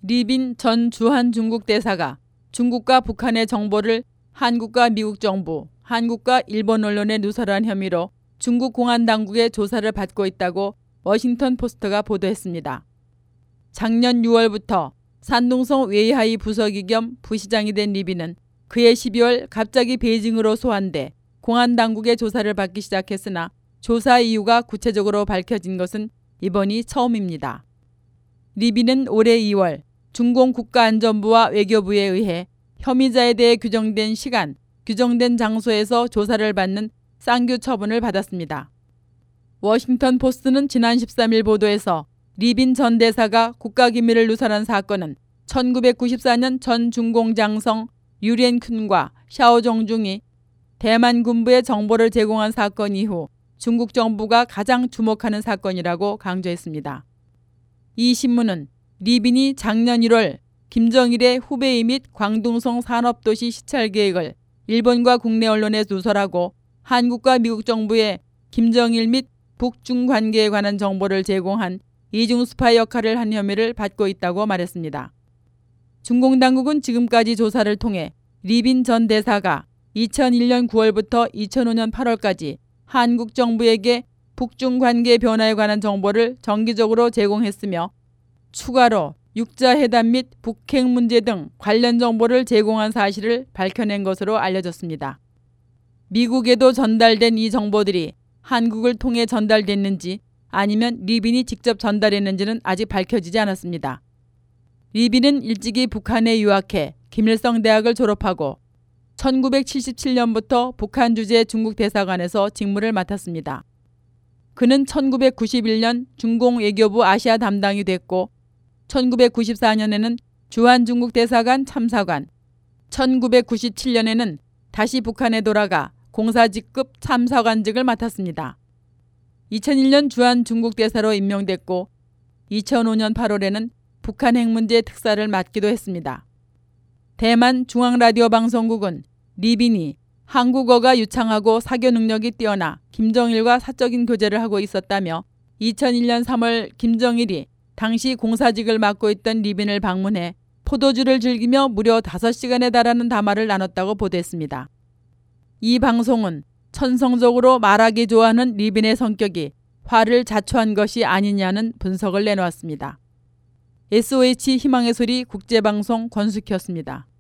리빈 전 주한 중국 대사가 중국과 북한의 정보를 한국과 미국 정부, 한국과 일본 언론에 누설한 혐의로 중국 공안 당국의 조사를 받고 있다고 워싱턴 포스트가 보도했습니다. 작년 6월부터 산둥성 웨이하이 부서기 겸 부시장이 된 리빈은 그해 12월 갑자기 베이징으로 소환돼 공안 당국의 조사를 받기 시작했으나 조사 이유가 구체적으로 밝혀진 것은 이번이 처음입니다. 리빈은 올해 2월 중공 국가안전부와 외교부에 의해 혐의자에 대해 규정된 시간, 규정된 장소에서 조사를 받는 쌍규 처분을 받았습니다. 워싱턴 포스트는 지난 13일 보도에서 리빈 전 대사가 국가기밀을 누설한 사건은 1994년 전 중공 장성 유리엔쿤과 샤오정중이 대만 군부에 정보를 제공한 사건 이후 중국 정부가 가장 주목하는 사건이라고 강조했습니다. 이 신문은 리빈이 작년 1월 김정일의 후베이 및 광둥성 산업도시 시찰 계획을 일본과 국내 언론에 누설하고 한국과 미국 정부에 김정일 및 북중 관계에 관한 정보를 제공한 이중 스파이 역할을 한 혐의를 받고 있다고 말했습니다. 중공 당국은 지금까지 조사를 통해 리빈 전 대사가 2001년 9월부터 2005년 8월까지 한국 정부에게 북중 관계 변화에 관한 정보를 정기적으로 제공했으며 추가로 육자회담 및 북핵 문제 등 관련 정보를 제공한 사실을 밝혀낸 것으로 알려졌습니다. 미국에도 전달된 이 정보들이 한국을 통해 전달됐는지 아니면 리빈이 직접 전달했는지는 아직 밝혀지지 않았습니다. 리빈은 일찍이 북한에 유학해 김일성 대학을 졸업하고 1977년부터 북한 주재 중국 대사관에서 직무를 맡았습니다. 그는 1991년 중공 외교부 아시아 담당이 됐고 1994년에는 주한 중국 대사관 참사관, 1997년에는 다시 북한에 돌아가 공사직급 참사관직을 맡았습니다. 2001년 주한 중국 대사로 임명됐고 2005년 8월에는 북한 핵 문제 특사를 맡기도 했습니다. 대만 중앙라디오 방송국은 리빈이 한국어가 유창하고 사교 능력이 뛰어나 김정일과 사적인 교제를 하고 있었다며 2001년 3월 김정일이 당시 공사직을 맡고 있던 리빈을 방문해 포도주를 즐기며 무려 5시간에 달하는 담화를 나눴다고 보도했습니다. 이 방송은 천성적으로 말하기 좋아하는 리빈의 성격이 화를 자초한 것이 아니냐는 분석을 내놓았습니다. SOH 희망의 소리 국제방송 권숙희였습니다.